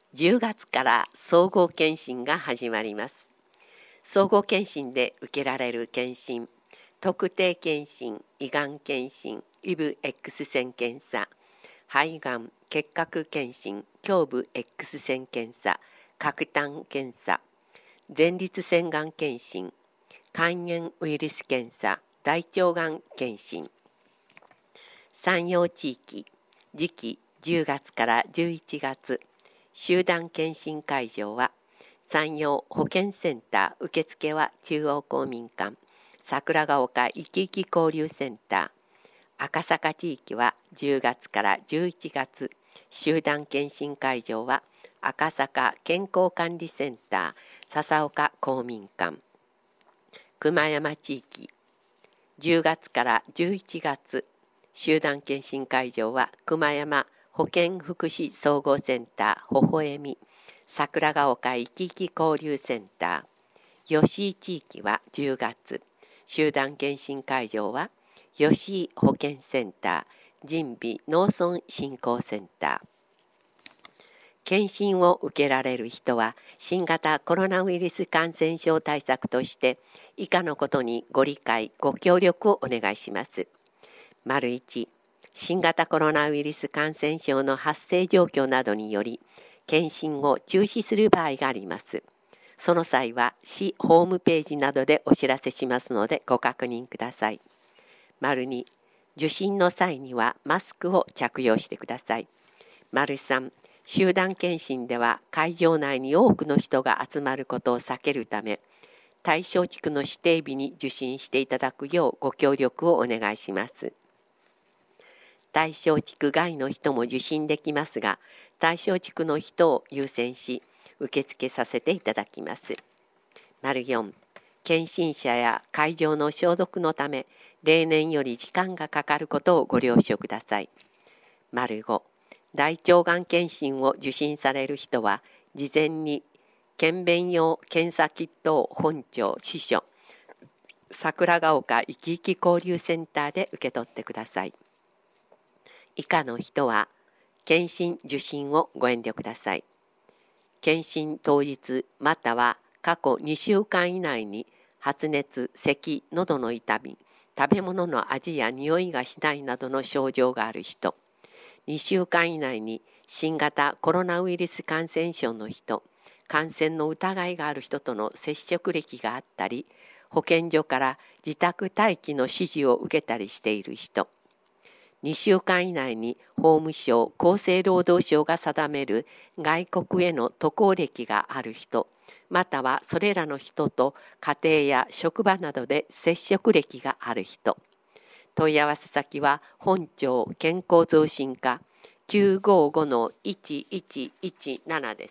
10月から総合検診が始まります。総合検診で受けられる検診、特定検診、胃がん検診、イブ X 線検査、肺がん、結核検診、胸部 X 線検査、角炭検査、前立腺がん検診、肝炎ウイルス検査、大腸がん検診。山陽地域、次期10月から11月、集団検診会場は、山陽保健センター受付は中央公民館、桜ヶ丘いきいき交流センター、赤坂地域は10月から11月、集団検診会場は赤坂健康管理センター笹岡公民館、熊山地域10月から11月、集団検診会場は熊山保健福祉総合センターほほえみ桜ヶ丘いきいき交流センター、吉井地域は10月、集団検診会場は吉井保健センター神美農村振興センター。検診を受けられる人は新型コロナウイルス感染症対策として以下のことにご理解ご協力をお願いします。1、新型コロナウイルス感染症の発生状況などにより検診を中止する場合があります。その際は市ホームページなどでお知らせしますのでご確認ください。2、受診の際にはマスクを着用してください。3、集団検診では会場内に多くの人が集まることを避けるため、対象地区の指定日に受診していただくようご協力をお願いします。対象地区外の人も受診できますが、対象地区の人を優先し、受付させていただきます。4、検診者や会場の消毒のため、例年より時間がかかることをご了承ください。5、大腸がん検診を受診される人は、事前に検便用検査キットを本庁支所、桜ヶ丘いきいき交流センターで受け取ってください。以下の人は、検診受診をご遠慮ください。検診当日または過去2週間以内に発熱、咳、喉の痛み、食べ物の味や匂いがしないなどの症状がある人、2週間以内に新型コロナウイルス感染症の人、感染の疑いがある人との接触歴があったり、保健所から自宅待機の指示を受けたりしている人、2週間以内に法務省、厚生労働省が定める外国への渡航歴がある人、またはそれらの人と家庭や職場などで接触歴がある人。問い合わせ先は本庁健康増進課 955-1117 です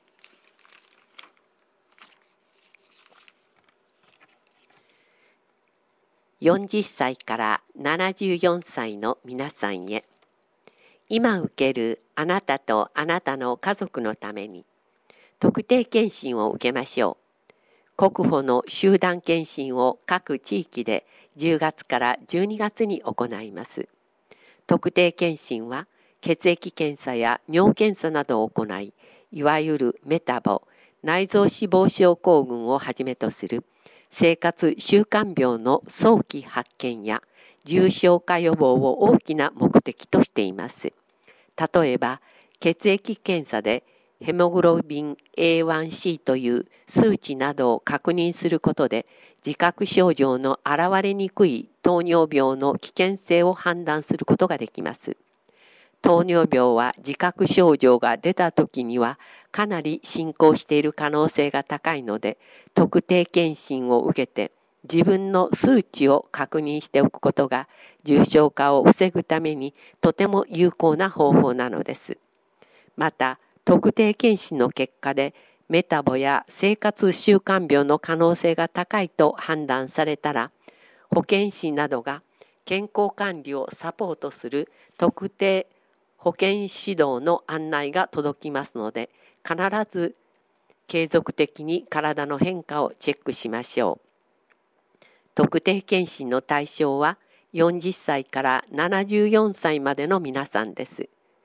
。40歳から74歳の皆さんへ、今受けるあなたとあなたの家族のために特定健診を受けましょう。国保の集団健診を各地域で10月から12月に行います。特定健診は血液検査や尿検査などを行い、いわゆるメタボ、内臓脂肪症候群をはじめとする生活習慣病の早期発見や重症化予防を大きな目的としています。例えば、血液検査でヘモグロビン A1C という数値などを確認することで、自覚症状の現れにくい糖尿病の危険性を判断することができます。糖尿病は自覚症状が出た時にはかなり進行している可能性が高いので、特定健診を受けて自分の数値を確認しておくことが重症化を防ぐためにとても有効な方法なのです。また、特定健診の結果でメタボや生活習慣病の可能性が高いと判断されたら、保健師などが健康管理をサポートする特定保健指導の案内が届きますので、必ず継続的に体の変化をチェックしましょう。特定健診の対象は40歳から74歳までの皆さんです。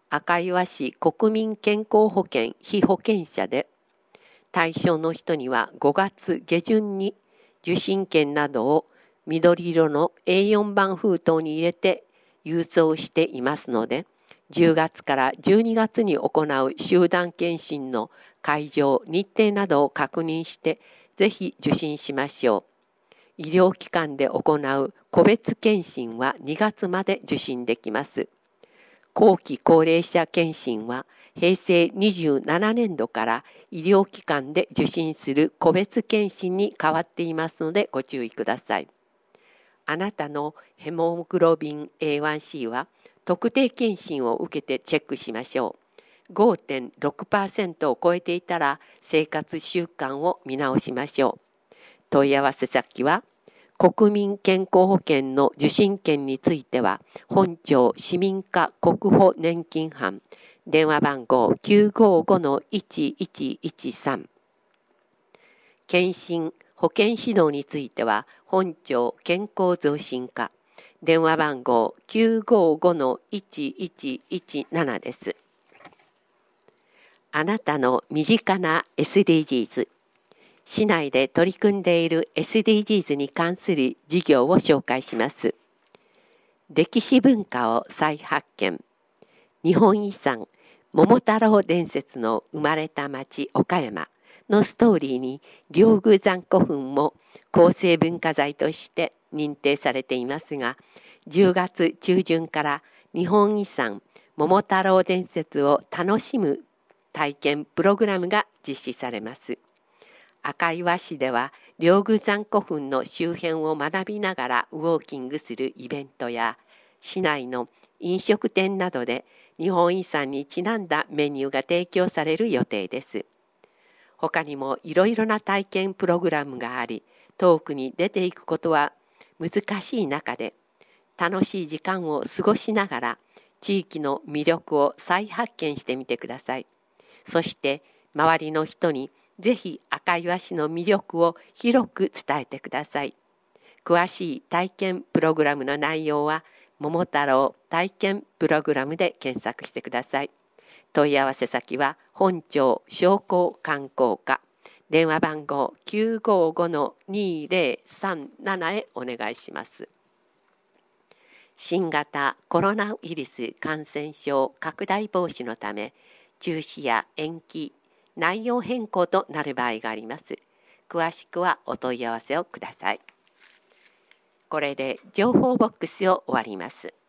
赤岩市国民健康保険被保険者で、対象の人には5月下旬に受診券などを緑色の A4 番封筒に入れて郵送していますので、10月から12月に行う集団検診の会場、日程などを確認して、ぜひ受診しましょう。医療機関で行う個別検診は2月まで受診できます。後期高齢者検診は平成27年度から医療機関で受診する個別検診に変わっていますのでご注意ください。あなたのヘモグロビン A1C は特定検診を受けてチェックしましょう。5.6% を超えていたら生活習慣を見直しましょう。問い合わせ先は国民健康保険の受診券については本庁市民課国保年金班電話番号 955-1113 検診保険指導については本庁健康増進課電話番号 955-1117 です。あなたの身近な SDGs、市内で取り組んでいる SDGs に関する事業を紹介します。歴史文化を再発見、日本遺産桃太郎伝説の生まれた町岡山のストーリーに両宮残古墳も構成文化財として認定されていますが、10月中旬から日本遺産桃太郎伝説を楽しむ体験プログラムが実施されます。赤岩市では両宮残古墳の周辺を学びながらウォーキングするイベントや、市内の飲食店などで日本遺産にちなんだメニューが提供される予定です。他にもいろいろな体験プログラムがあり、遠くに出ていくことは難しい中で、楽しい時間を過ごしながら地域の魅力を再発見してみてください。そして周りの人にぜひ赤岩市の魅力を広く伝えてください。詳しい体験プログラムの内容は桃太郎体験プログラムで検索してください。問い合わせ先は本庁商工観光課電話番号 955-2037 へお願いします。新型コロナウイルス感染症拡大防止のため中止や延期、内容変更となる場合があります。詳しくはお問い合わせをください。これで情報ボックスを終わります。